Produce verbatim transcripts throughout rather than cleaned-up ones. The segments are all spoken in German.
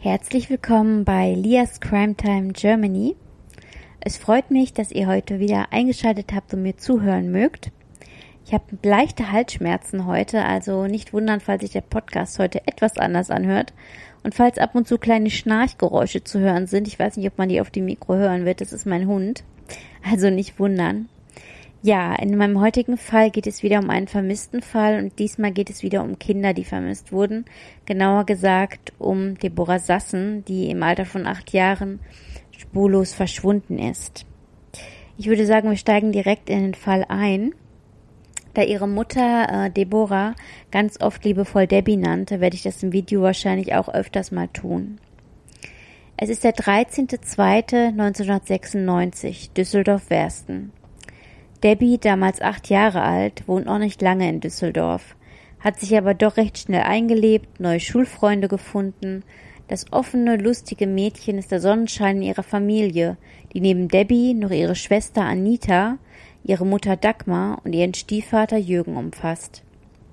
Herzlich willkommen bei Lias Crime Time Germany. Es freut mich, dass ihr heute wieder eingeschaltet habt und mir zuhören mögt. Ich habe leichte Halsschmerzen heute, also nicht wundern, falls sich der Podcast heute etwas anders anhört. Und falls ab und zu kleine Schnarchgeräusche zu hören sind, ich weiß nicht, ob man die auf dem Mikro hören wird, das ist mein Hund, also nicht wundern. Ja, in meinem heutigen Fall geht es wieder um einen vermissten Fall und diesmal geht es wieder um Kinder, die vermisst wurden. Genauer gesagt um Deborah Sassen, die im Alter von acht Jahren spurlos verschwunden ist. Ich würde sagen, wir steigen direkt in den Fall ein. Da ihre Mutter äh, Deborah ganz oft liebevoll Debbie nannte, werde ich das im Video wahrscheinlich auch öfters mal tun. Es ist der dreizehnter zweiter neunzehnhundertsechsundneunzig, Düsseldorf-Wersten. Debbie, damals acht Jahre alt, wohnt noch nicht lange in Düsseldorf, hat sich aber doch recht schnell eingelebt, neue Schulfreunde gefunden. Das offene, lustige Mädchen ist der Sonnenschein in ihrer Familie, die neben Debbie noch ihre Schwester Anita, ihre Mutter Dagmar und ihren Stiefvater Jürgen umfasst.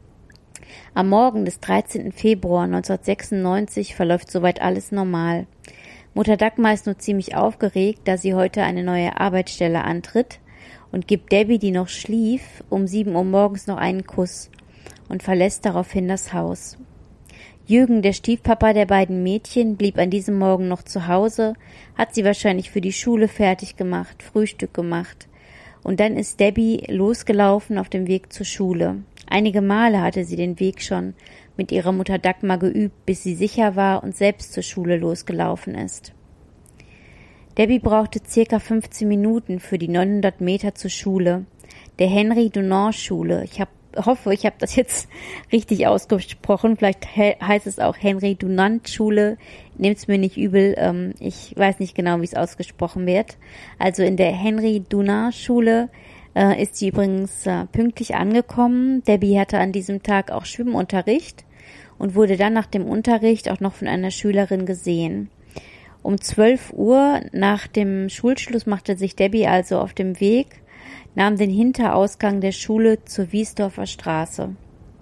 Am Morgen des dreizehnten Februar neunzehnhundertsechsundneunzig verläuft soweit alles normal. Mutter Dagmar ist nur ziemlich aufgeregt, da sie heute eine neue Arbeitsstelle antritt, und gibt Debbie, die noch schlief, um sieben Uhr morgens noch einen Kuss und verlässt daraufhin das Haus. Jürgen, der Stiefpapa der beiden Mädchen, blieb an diesem Morgen noch zu Hause, hat sie wahrscheinlich für die Schule fertig gemacht, Frühstück gemacht. Und dann ist Debbie losgelaufen auf dem Weg zur Schule. Einige Male hatte sie den Weg schon mit ihrer Mutter Dagmar geübt, bis sie sicher war und selbst zur Schule losgelaufen ist. Debbie brauchte circa fünfzehn Minuten für die neunhundert Meter zur Schule, der Henry-Dunant-Schule. Ich hab, hoffe, ich habe das jetzt richtig ausgesprochen. Vielleicht he- heißt es auch Henry-Dunant-Schule. Nehmt's mir nicht übel. Ähm, ich weiß nicht genau, wie es ausgesprochen wird. Also in der Henry-Dunant-Schule äh, ist sie übrigens äh, pünktlich angekommen. Debbie hatte an diesem Tag auch Schwimmunterricht und wurde dann nach dem Unterricht auch noch von einer Schülerin gesehen. Um zwölf Uhr nach dem Schulschluss machte sich Debbie also auf dem Weg, nahm den Hinterausgang der Schule zur Wiesdorfer Straße.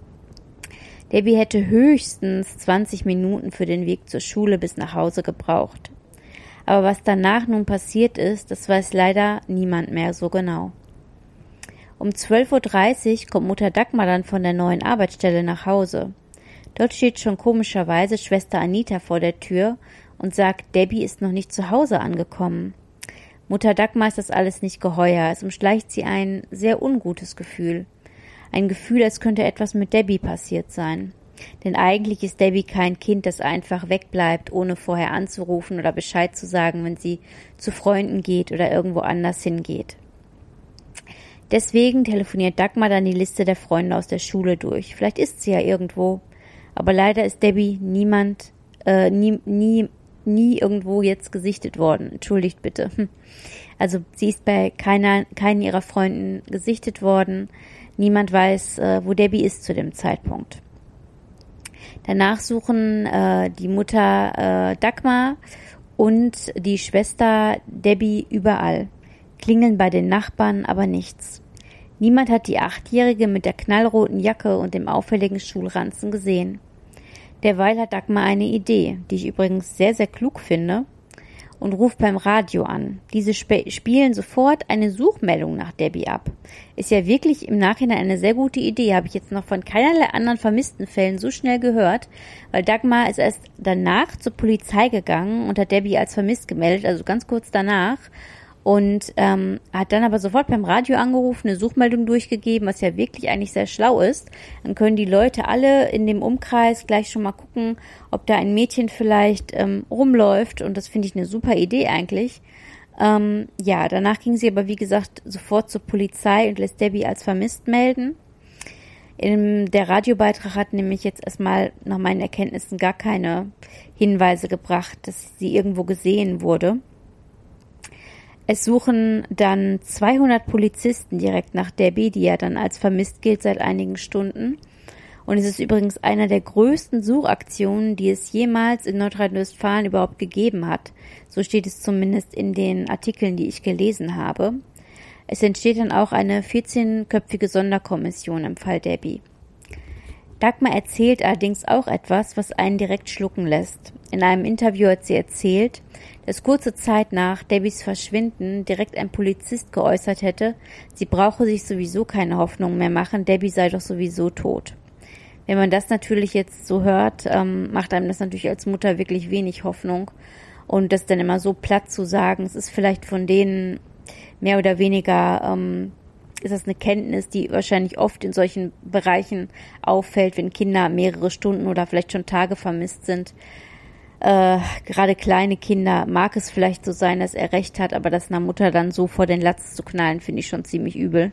Debbie hätte höchstens zwanzig Minuten für den Weg zur Schule bis nach Hause gebraucht. Aber was danach nun passiert ist, das weiß leider niemand mehr so genau. Um zwölf Uhr dreißig kommt Mutter Dagmar dann von der neuen Arbeitsstelle nach Hause. Dort steht schon komischerweise Schwester Anita vor der Tür und sagt, Debbie ist noch nicht zu Hause angekommen. Mutter Dagmar ist das alles nicht geheuer. Es umschleicht sie ein sehr ungutes Gefühl. Ein Gefühl, als könnte etwas mit Debbie passiert sein. Denn eigentlich ist Debbie kein Kind, das einfach wegbleibt, ohne vorher anzurufen oder Bescheid zu sagen, wenn sie zu Freunden geht oder irgendwo anders hingeht. Deswegen telefoniert Dagmar dann die Liste der Freunde aus der Schule durch. Vielleicht ist sie ja irgendwo. Aber leider ist Debbie niemand, äh, nie, nie, nie irgendwo jetzt gesichtet worden. Entschuldigt bitte. Also sie ist bei keiner, keinen ihrer Freunden gesichtet worden. Niemand weiß, äh, wo Debbie ist zu dem Zeitpunkt. Danach suchen äh, die Mutter äh, Dagmar und die Schwester Debbie überall. Klingeln bei den Nachbarn, aber nichts. Niemand hat die Achtjährige mit der knallroten Jacke und dem auffälligen Schulranzen gesehen. Derweil hat Dagmar eine Idee, die ich übrigens sehr, sehr klug finde, und ruft beim Radio an. Diese sp- spielen sofort eine Suchmeldung nach Debbie ab. Ist ja wirklich im Nachhinein eine sehr gute Idee, habe ich jetzt noch von keinerlei anderen vermissten Fällen so schnell gehört, weil Dagmar ist erst danach zur Polizei gegangen und hat Debbie als vermisst gemeldet, also ganz kurz danach, und ähm, hat dann aber sofort beim Radio angerufen, eine Suchmeldung durchgegeben, was ja wirklich eigentlich sehr schlau ist. Dann können die Leute alle in dem Umkreis gleich schon mal gucken, ob da ein Mädchen vielleicht ähm, rumläuft, und das finde ich eine super Idee eigentlich. Ähm, ja, danach ging sie aber wie gesagt sofort zur Polizei und lässt Debbie als vermisst melden. In, der Radiobeitrag hat nämlich jetzt erstmal nach meinen Erkenntnissen gar keine Hinweise gebracht, dass sie irgendwo gesehen wurde. Es suchen dann zweihundert Polizisten direkt nach Debbie, die ja dann als vermisst gilt seit einigen Stunden. Und es ist übrigens einer der größten Suchaktionen, die es jemals in Nordrhein-Westfalen überhaupt gegeben hat. So steht es zumindest in den Artikeln, die ich gelesen habe. Es entsteht dann auch eine vierzehnköpfige Sonderkommission im Fall Debbie. Dagmar erzählt allerdings auch etwas, was einen direkt schlucken lässt. In einem Interview hat sie erzählt, dass kurze Zeit nach Debbys Verschwinden direkt ein Polizist geäußert hätte, sie brauche sich sowieso keine Hoffnung mehr machen, Debbie sei doch sowieso tot. Wenn man das natürlich jetzt so hört, ähm, macht einem das natürlich als Mutter wirklich wenig Hoffnung. Und das dann immer so platt zu sagen, es ist vielleicht von denen mehr oder weniger, ähm, ist das eine Kenntnis, die wahrscheinlich oft in solchen Bereichen auffällt, wenn Kinder mehrere Stunden oder vielleicht schon Tage vermisst sind. Äh, gerade kleine Kinder mag es vielleicht so sein, dass er recht hat, aber das einer Mutter dann so vor den Latz zu knallen, finde ich schon ziemlich übel.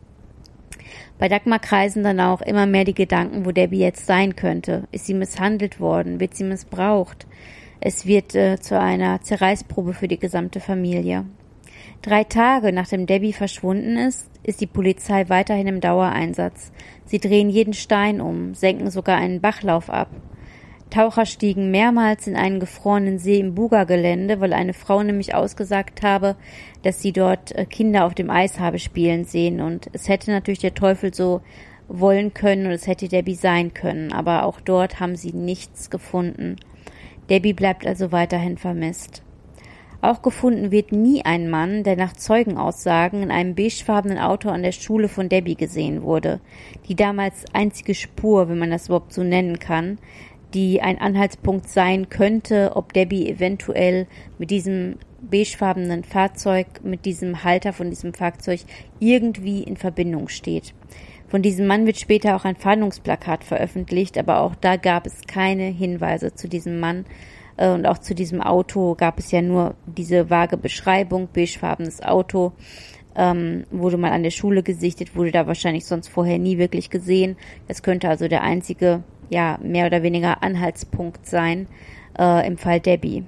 Bei Dagmar kreisen dann auch immer mehr die Gedanken, wo Debbie jetzt sein könnte. Ist sie misshandelt worden? Wird sie missbraucht? Es wird äh, zu einer Zerreißprobe für die gesamte Familie. Drei Tage nachdem Debbie verschwunden ist, ist die Polizei weiterhin im Dauereinsatz. Sie drehen jeden Stein um, senken sogar einen Bachlauf ab. Taucher stiegen mehrmals in einen gefrorenen See im Buga-Gelände, weil eine Frau nämlich ausgesagt habe, dass sie dort Kinder auf dem Eis habe spielen sehen. Und es hätte natürlich der Teufel so wollen können und es hätte Debbie sein können. Aber auch dort haben sie nichts gefunden. Debbie bleibt also weiterhin vermisst. Auch gefunden wird nie ein Mann, der nach Zeugenaussagen in einem beigefarbenen Auto an der Schule von Debbie gesehen wurde. Die damals einzige Spur, wenn man das überhaupt so nennen kann, die ein Anhaltspunkt sein könnte, ob Debbie eventuell mit diesem beigefarbenen Fahrzeug, mit diesem Halter von diesem Fahrzeug irgendwie in Verbindung steht. Von diesem Mann wird später auch ein Fahndungsplakat veröffentlicht, aber auch da gab es keine Hinweise zu diesem Mann. Und auch zu diesem Auto gab es ja nur diese vage Beschreibung, beigefarbenes Auto, ähm, wurde mal an der Schule gesichtet, wurde da wahrscheinlich sonst vorher nie wirklich gesehen. Das könnte also der einzige, ja, mehr oder weniger Anhaltspunkt sein äh, im Fall Debbie.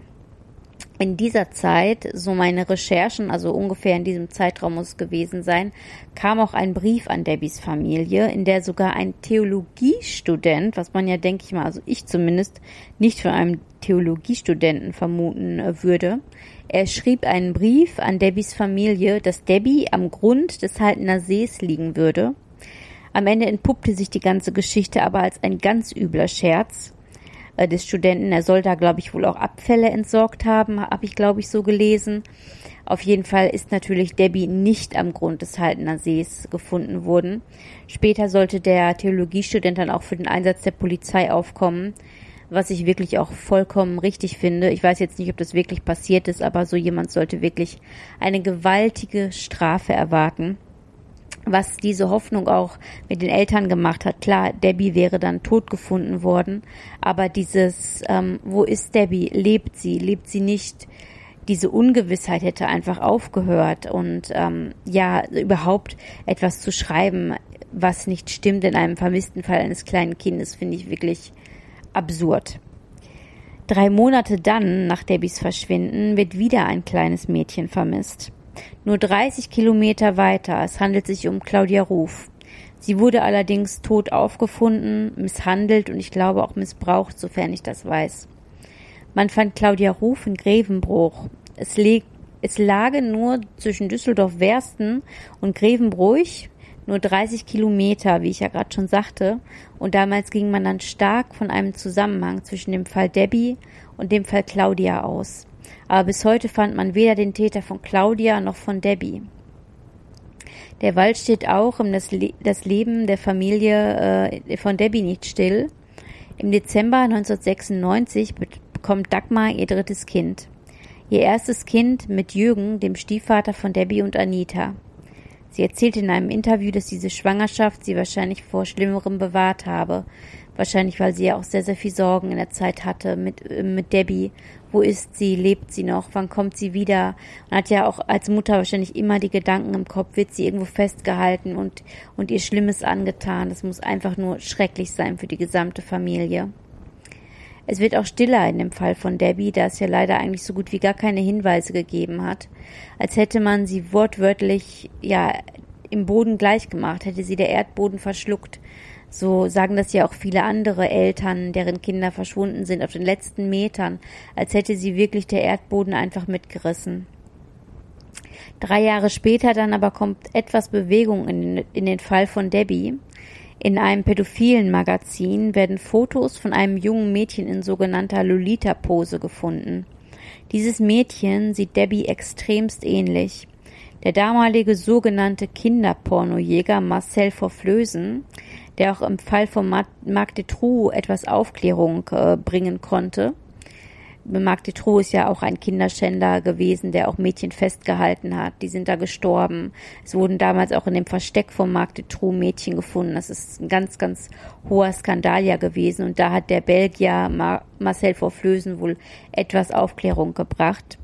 In dieser Zeit, so meine Recherchen, also ungefähr in diesem Zeitraum muss es gewesen sein, kam auch ein Brief an Debbies Familie, in der sogar ein Theologiestudent, was man ja, denke ich mal, also ich zumindest, nicht von einem Theologiestudenten vermuten würde, er schrieb einen Brief an Debbies Familie, dass Debbie am Grund des Haltener Sees liegen würde. Am Ende entpuppte sich die ganze Geschichte aber als ein ganz übler Scherz des Studenten. Er soll da, glaube ich, wohl auch Abfälle entsorgt haben, habe ich, glaube ich, so gelesen. Auf jeden Fall ist natürlich Debbie nicht am Grund des Haltener Sees gefunden worden. Später sollte der Theologiestudent dann auch für den Einsatz der Polizei aufkommen, was ich wirklich auch vollkommen richtig finde. Ich weiß jetzt nicht, ob das wirklich passiert ist, aber so jemand sollte wirklich eine gewaltige Strafe erwarten. Was diese Hoffnung auch mit den Eltern gemacht hat. Klar, Debbie wäre dann tot gefunden worden, aber dieses, ähm, wo ist Debbie? Lebt sie? Lebt sie nicht? Diese Ungewissheit hätte einfach aufgehört und ähm, ja, überhaupt etwas zu schreiben, was nicht stimmt in einem vermissten Fall eines kleinen Kindes, finde ich wirklich absurd. Drei Monate dann, nach Debbies Verschwinden, wird wieder ein kleines Mädchen vermisst. Nur dreißig Kilometer weiter. Es handelt sich um Claudia Ruf. Sie wurde allerdings tot aufgefunden, misshandelt und ich glaube auch missbraucht, sofern ich das weiß. Man fand Claudia Ruf in Grevenbruch. Es, leg, es lagen nur zwischen Düsseldorf-Wersten und Grevenbruch nur dreißig Kilometer, wie ich ja gerade schon sagte. Und damals ging man dann stark von einem Zusammenhang zwischen dem Fall Debbie und dem Fall Claudia aus. Aber bis heute fand man weder den Täter von Claudia noch von Debbie. Der Wald steht auch um das, Le- das Leben der Familie äh, von Debbie nicht still. Im Dezember neunzehnhundertsechsundneunzig bekommt Dagmar ihr drittes Kind. Ihr erstes Kind mit Jürgen, dem Stiefvater von Debbie und Anita. Sie erzählt in einem Interview, dass diese Schwangerschaft sie wahrscheinlich vor Schlimmerem bewahrt habe. Wahrscheinlich, weil sie ja auch sehr, sehr viel Sorgen in der Zeit hatte mit, äh, mit Debbie. Wo ist sie? Lebt sie noch? Wann kommt sie wieder? Und hat ja auch als Mutter wahrscheinlich immer die Gedanken im Kopf, wird sie irgendwo festgehalten und, und ihr Schlimmes angetan. Das muss einfach nur schrecklich sein für die gesamte Familie. Es wird auch stiller in dem Fall von Debbie, da es ja leider eigentlich so gut wie gar keine Hinweise gegeben hat. Als hätte man sie wortwörtlich, ja, im Boden gleichgemacht, hätte sie der Erdboden verschluckt. So sagen das ja auch viele andere Eltern, deren Kinder verschwunden sind auf den letzten Metern, als hätte sie wirklich der Erdboden einfach mitgerissen. Drei Jahre später dann aber kommt etwas Bewegung in, in den Fall von Debbie. In einem pädophilen Magazin werden Fotos von einem jungen Mädchen in sogenannter Lolita-Pose gefunden. Dieses Mädchen sieht Debbie extremst ähnlich. Der damalige sogenannte Kinderpornojäger Marcel Verflößen, der auch im Fall von Marc Dutroux etwas Aufklärung äh, bringen konnte. Marc Dutroux ist ja auch ein Kinderschänder gewesen, der auch Mädchen festgehalten hat. Die sind da gestorben. Es wurden damals auch in dem Versteck von Marc Dutroux Mädchen gefunden. Das ist ein ganz, ganz hoher Skandal ja gewesen. Und da hat der Belgier Mar- Marcel Verflößen wohl etwas Aufklärung gebracht.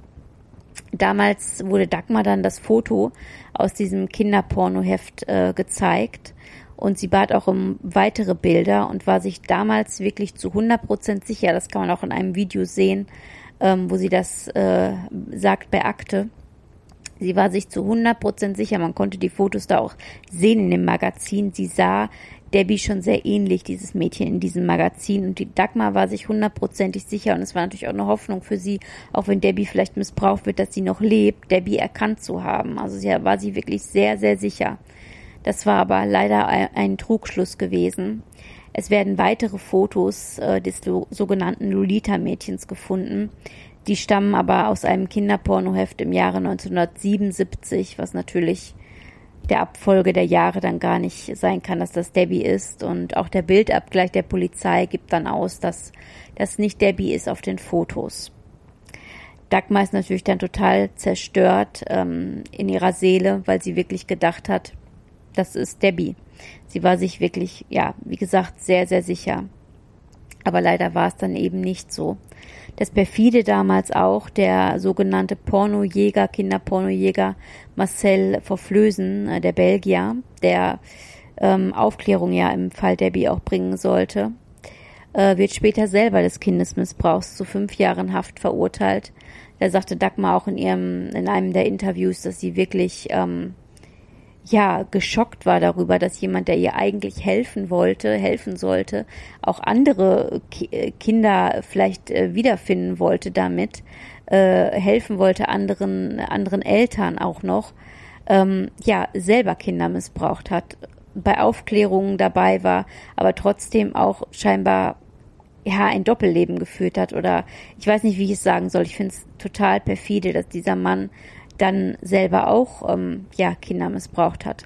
Damals wurde Dagmar dann das Foto aus diesem Kinderpornoheft äh, gezeigt. Und sie bat auch um weitere Bilder und war sich damals wirklich zu hundert Prozent sicher, das kann man auch in einem Video sehen, ähm, wo sie das äh, sagt bei Akte. Sie war sich zu hundert Prozent sicher, man konnte die Fotos da auch sehen in dem Magazin. Sie sah Debbie schon sehr ähnlich, dieses Mädchen in diesem Magazin. Und die Dagmar war sich hundertprozentig sicher und es war natürlich auch eine Hoffnung für sie, auch wenn Debbie vielleicht missbraucht wird, dass sie noch lebt, Debbie erkannt zu haben. Also sie war sie wirklich sehr, sehr sicher. Das war aber leider ein Trugschluss gewesen. Es werden weitere Fotos äh, des lo- sogenannten Lolita-Mädchens gefunden. Die stammen aber aus einem Kinderpornoheft im Jahre neunzehnhundertsiebenundsiebzig, was natürlich der Abfolge der Jahre dann gar nicht sein kann, dass das Debbie ist. Und auch der Bildabgleich der Polizei gibt dann aus, dass das nicht Debbie ist auf den Fotos. Dagmar ist natürlich dann total zerstört ähm, in ihrer Seele, weil sie wirklich gedacht hat, das ist Debbie. Sie war sich wirklich, ja, wie gesagt, sehr, sehr sicher. Aber leider war es dann eben nicht so. Das perfide damals auch, der sogenannte Pornojäger, Kinderpornojäger Marcel Verflößen, der Belgier, der ähm, Aufklärung ja im Fall Debbie auch bringen sollte, äh, wird später selber des Kindesmissbrauchs zu fünf Jahren Haft verurteilt. Da sagte Dagmar auch in ihrem, in einem der Interviews, dass sie wirklich ähm, ja, geschockt war darüber, dass jemand, der ihr eigentlich helfen wollte, helfen sollte, auch andere Ki- Kinder vielleicht äh, wiederfinden wollte damit, äh, helfen wollte anderen, anderen Eltern auch noch, ähm, ja, selber Kinder missbraucht hat, bei Aufklärungen dabei war, aber trotzdem auch scheinbar, ja, ein Doppelleben geführt hat oder ich weiß nicht, wie ich es sagen soll. Ich finde es total perfide, dass dieser Mann dann selber auch ähm, ja, Kinder missbraucht hat.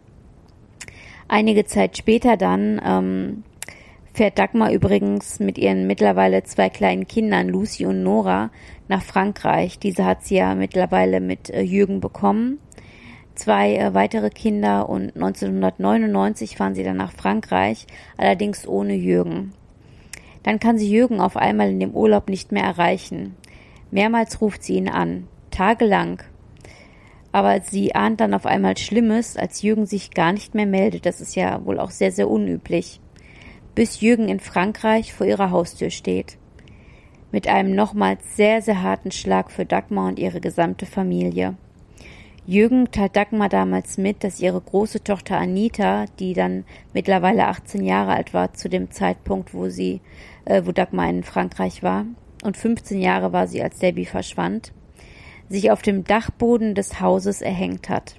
Einige Zeit später dann ähm, fährt Dagmar übrigens mit ihren mittlerweile zwei kleinen Kindern, Lucy und Nora, nach Frankreich. Diese hat sie ja mittlerweile mit äh, Jürgen bekommen. Zwei äh, weitere Kinder und neunzehnhundertneunundneunzig fahren sie dann nach Frankreich, allerdings ohne Jürgen. Dann kann sie Jürgen auf einmal in dem Urlaub nicht mehr erreichen. Mehrmals ruft sie ihn an, tagelang. Aber sie ahnt dann auf einmal Schlimmes, als Jürgen sich gar nicht mehr meldet. Das ist ja wohl auch sehr, sehr unüblich. Bis Jürgen in Frankreich vor ihrer Haustür steht. Mit einem nochmals sehr, sehr harten Schlag für Dagmar und ihre gesamte Familie. Jürgen teilt Dagmar damals mit, dass ihre große Tochter Anita, die dann mittlerweile achtzehn Jahre alt war zu dem Zeitpunkt, wo sie, äh, wo Dagmar in Frankreich war, und fünfzehn Jahre war sie, als Debbie verschwand, sich auf dem Dachboden des Hauses erhängt hat.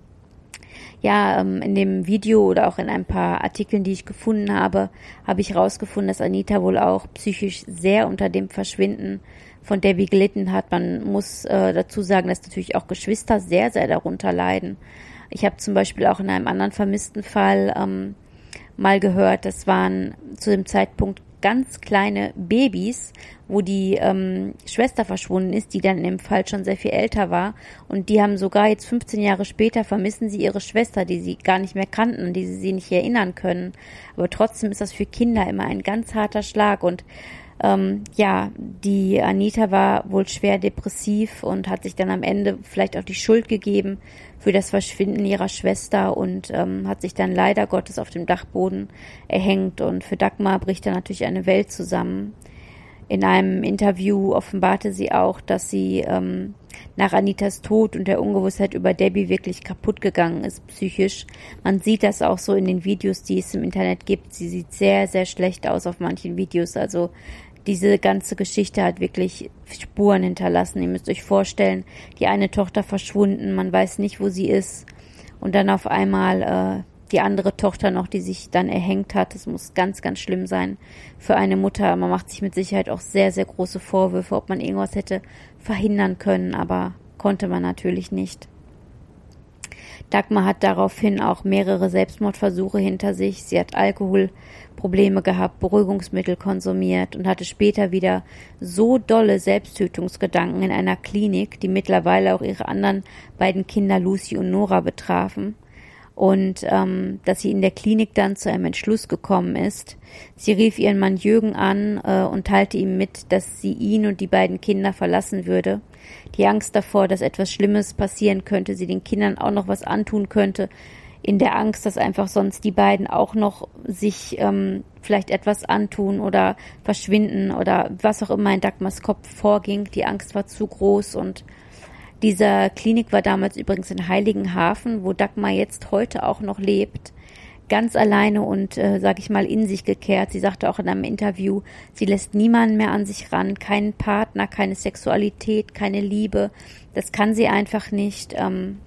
Ja, ähm, in dem Video oder auch in ein paar Artikeln, die ich gefunden habe, habe ich herausgefunden, dass Anita wohl auch psychisch sehr unter dem Verschwinden von Debbie gelitten hat. Man muss äh, dazu sagen, dass natürlich auch Geschwister sehr, sehr darunter leiden. Ich habe zum Beispiel auch in einem anderen vermissten Fall ähm, mal gehört, das waren zu dem Zeitpunkt ganz kleine Babys, wo die ähm, Schwester verschwunden ist, die dann in dem Fall schon sehr viel älter war. Und die haben sogar jetzt fünfzehn Jahre später, vermissen sie ihre Schwester, die sie gar nicht mehr kannten, an die sie sich nicht erinnern können. Aber trotzdem ist das für Kinder immer ein ganz harter Schlag. Und ähm, ja, die Anita war wohl schwer depressiv und hat sich dann am Ende vielleicht auch die Schuld gegeben für das Verschwinden ihrer Schwester und ähm, hat sich dann leider Gottes auf dem Dachboden erhängt. Und für Dagmar bricht dann natürlich eine Welt zusammen. In einem Interview offenbarte sie auch, dass sie ähm, nach Anitas Tod und der Ungewissheit über Debbie wirklich kaputt gegangen ist, psychisch. Man sieht das auch so in den Videos, die es im Internet gibt. Sie sieht sehr, sehr schlecht aus auf manchen Videos. Also diese ganze Geschichte hat wirklich Spuren hinterlassen. Ihr müsst euch vorstellen, die eine Tochter verschwunden, man weiß nicht, wo sie ist. Und dann auf einmal die andere Tochter noch, die sich dann erhängt hat. Das muss ganz, ganz schlimm sein für eine Mutter. Man macht sich mit Sicherheit auch sehr, sehr große Vorwürfe, ob man irgendwas hätte verhindern können, aber konnte man natürlich nicht. Dagmar hat daraufhin auch mehrere Selbstmordversuche hinter sich. Sie hat Alkoholprobleme gehabt, Beruhigungsmittel konsumiert und hatte später wieder so dolle Selbsttötungsgedanken in einer Klinik, die mittlerweile auch ihre anderen beiden Kinder Lucy und Nora betrafen. Und ähm, dass sie in der Klinik dann zu einem Entschluss gekommen ist. Sie rief ihren Mann Jürgen an äh, und teilte ihm mit, dass sie ihn und die beiden Kinder verlassen würde. Die Angst davor, dass etwas Schlimmes passieren könnte, sie den Kindern auch noch was antun könnte, in der Angst, dass einfach sonst die beiden auch noch sich ähm, vielleicht etwas antun oder verschwinden oder was auch immer in Dagmars Kopf vorging. Die Angst war zu groß und diese Klinik war damals übrigens in Heiligenhafen, wo Dagmar jetzt heute auch noch lebt, ganz alleine und, äh, sag ich mal, in sich gekehrt. Sie sagte auch in einem Interview, sie lässt niemanden mehr an sich ran, keinen Partner, keine Sexualität, keine Liebe. Das kann sie einfach nicht. Ähm,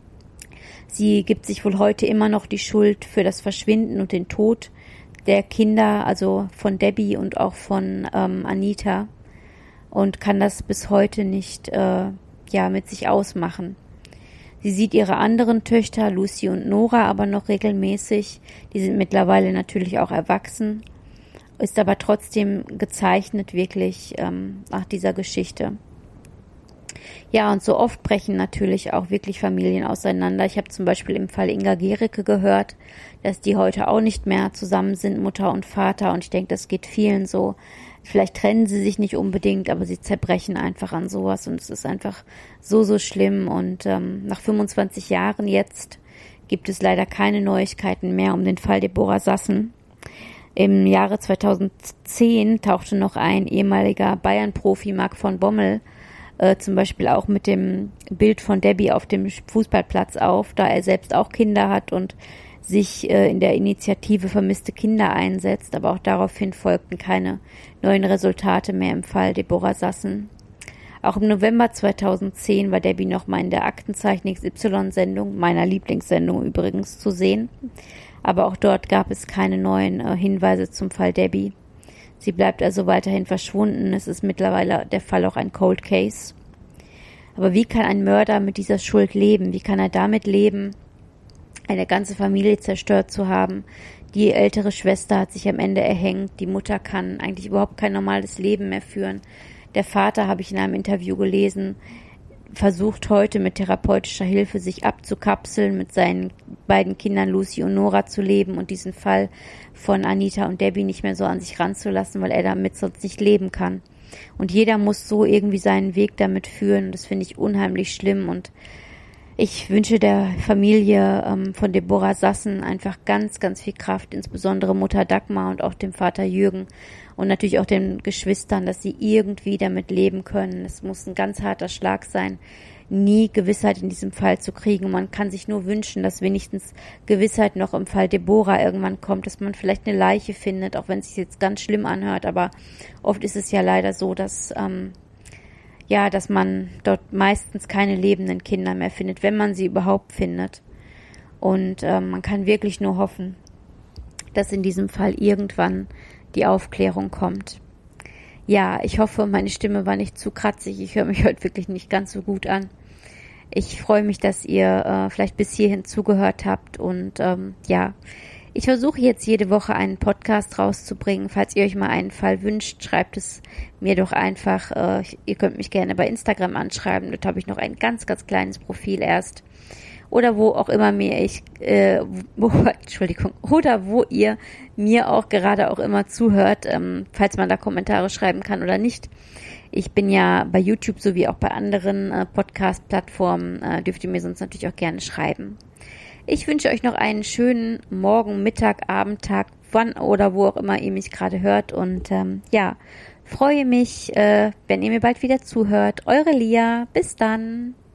sie gibt sich wohl heute immer noch die Schuld für das Verschwinden und den Tod der Kinder, also von Debbie und auch von ähm, Anita, und kann das bis heute nicht äh, ja mit sich ausmachen. Sie sieht ihre anderen Töchter, Lucy und Nora, aber noch regelmäßig. Die sind mittlerweile natürlich auch erwachsen, ist aber trotzdem gezeichnet wirklich ähm, nach dieser Geschichte. Ja, und so oft brechen natürlich auch wirklich Familien auseinander. Ich habe zum Beispiel im Fall Inga Gericke gehört, dass die heute auch nicht mehr zusammen sind, Mutter und Vater. Und ich denke, das geht vielen so. Vielleicht trennen sie sich nicht unbedingt, aber sie zerbrechen einfach an sowas. Und es ist einfach so, so schlimm. Und ähm, nach fünfundzwanzig Jahren jetzt gibt es leider keine Neuigkeiten mehr um den Fall Deborah Sassen. Im Jahre zweitausendzehn tauchte noch ein ehemaliger Bayern-Profi, Marc von Bommel, Äh, zum Beispiel auch mit dem Bild von Debbie auf dem Fußballplatz auf, da er selbst auch Kinder hat und sich äh, in der Initiative Vermisste Kinder einsetzt. Aber auch daraufhin folgten keine neuen Resultate mehr im Fall Deborah Sassen. Auch im November zweitausendzehn war Debbie nochmal in der Aktenzeichen X Y-Sendung, meiner Lieblingssendung übrigens, zu sehen. Aber auch dort gab es keine neuen äh, Hinweise zum Fall Debbie. Sie bleibt also weiterhin verschwunden. Es ist mittlerweile der Fall auch ein Cold Case. Aber wie kann ein Mörder mit dieser Schuld leben? Wie kann er damit leben, eine ganze Familie zerstört zu haben? Die ältere Schwester hat sich am Ende erhängt. Die Mutter kann eigentlich überhaupt kein normales Leben mehr führen. Der Vater, habe ich in einem Interview gelesen, versucht heute mit therapeutischer Hilfe sich abzukapseln, mit seinen beiden Kindern Lucy und Nora zu leben und diesen Fall von Anita und Debbie nicht mehr so an sich ranzulassen, weil er damit sonst nicht leben kann. Und jeder muss so irgendwie seinen Weg damit führen. Das finde ich unheimlich schlimm und ich wünsche der Familie ähm, von Deborah Sassen einfach ganz, ganz viel Kraft, insbesondere Mutter Dagmar und auch dem Vater Jürgen und natürlich auch den Geschwistern, dass sie irgendwie damit leben können. Es muss ein ganz harter Schlag sein, nie Gewissheit in diesem Fall zu kriegen. Und man kann sich nur wünschen, dass wenigstens Gewissheit noch im Fall Deborah irgendwann kommt, dass man vielleicht eine Leiche findet, auch wenn es sich jetzt ganz schlimm anhört. Aber oft ist es ja leider so, dass ähm, ja, dass man dort meistens keine lebenden Kinder mehr findet, wenn man sie überhaupt findet. Und äh, man kann wirklich nur hoffen, dass in diesem Fall irgendwann die Aufklärung kommt. Ja, ich hoffe, meine Stimme war nicht zu kratzig. Ich höre mich heute wirklich nicht ganz so gut an. Ich freue mich, dass ihr äh, vielleicht bis hierhin zugehört habt. Und ähm, ja, ich versuche jetzt jede Woche einen Podcast rauszubringen. Falls ihr euch mal einen Fall wünscht, schreibt es mir doch einfach. Äh, ihr könnt mich gerne bei Instagram anschreiben. Dort habe ich noch ein ganz, ganz kleines Profil erst. Oder wo auch immer mir ich, äh, wo, Entschuldigung, oder wo ihr mir auch gerade auch immer zuhört, ähm, falls man da Kommentare schreiben kann oder nicht. Ich bin ja bei YouTube sowie auch bei anderen äh, Podcast-Plattformen, äh, dürft ihr mir sonst natürlich auch gerne schreiben. Ich wünsche euch noch einen schönen Morgen, Mittag, Abendtag, wann oder wo auch immer ihr mich gerade hört. Und ähm, ja, freue mich, äh, wenn ihr mir bald wieder zuhört. Eure Lia, bis dann.